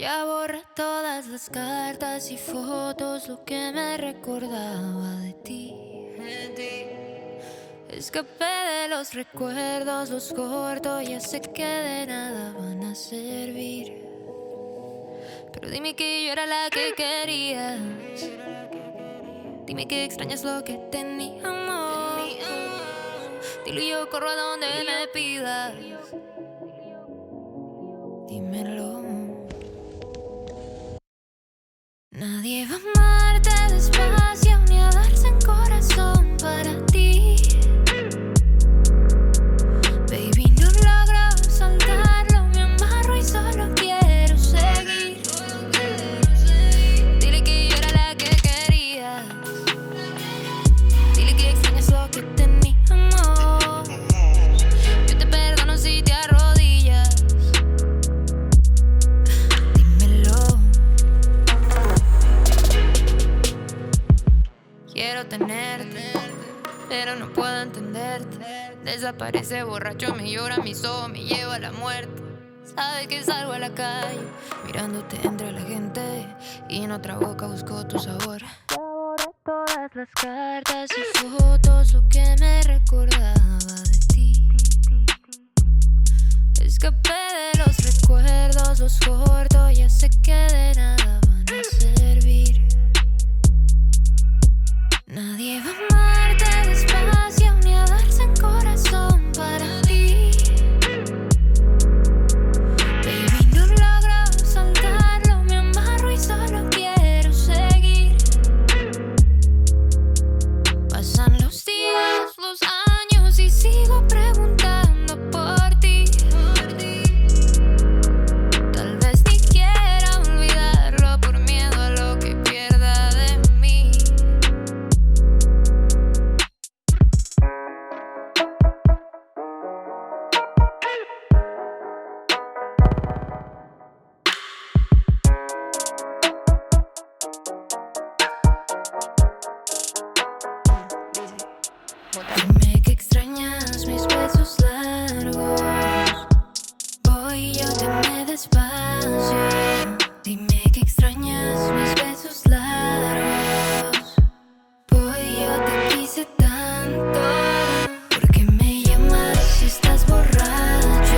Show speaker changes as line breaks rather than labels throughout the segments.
Ya borré todas las cartas y fotos, lo que me recordaba de ti. Escapé de los recuerdos, los corto, ya sé que de nada van a servir. Pero dime que yo era la que querías. Dime que extrañas lo que teníamos. Dilo y yo corro a donde me pidas. Dímelo. Nadie va a amarte despacio ni a darse en corazón para ti. Baby, no logro soltarlo, me amarro y solo quiero seguir. Dile que yo era la que querías. Dile que extrañas lo que teníamos. Yo te perdono si te arrodillas. Dímelo. Quiero tenerte, pero no puedo entenderte. Desaparece borracho, me llora mis ojos, me lleva a la muerte. Sabe que salgo a la calle, mirándote entre la gente, y en otra boca busco tu sabor. Ya borré todas las cartas y fotos, lo que me recordaba de ti. Escapé de los recuerdos, los corto, ya sé que de nada van a servir. Nadie va a amarte despacio ni a darse en corazón para ti. Baby, no logro soltarlo, me amarro y solo quiero seguir. Pasan los días, los años y sigo preguntando por ti. Tal vez ni quiera olvidarlo por miedo a lo que pierda de mí. Dime que extrañas mis besos largos. Voy y yo dime despacio. Dime que extrañas mis besos largos. Voy y yo te quise tanto. ¿Por qué me llamas si estás borracho?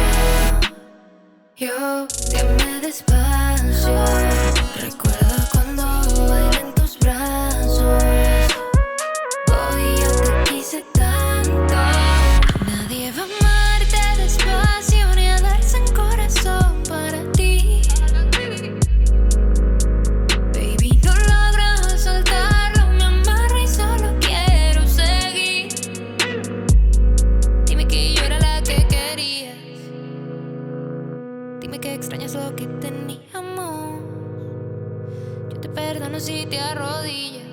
Yo dime despacio. Recuerdo cuando bailé en tus brazos. Voy, yo te quise tanto. Nadie va a amarte despacio ni a darse en corazón para ti. Baby, no logro soltarlo, me amarro y solo quiero seguir. Dime que yo era la que querías. Dime que extrañas lo que teníamos. Yo te perdono si te arrodillas.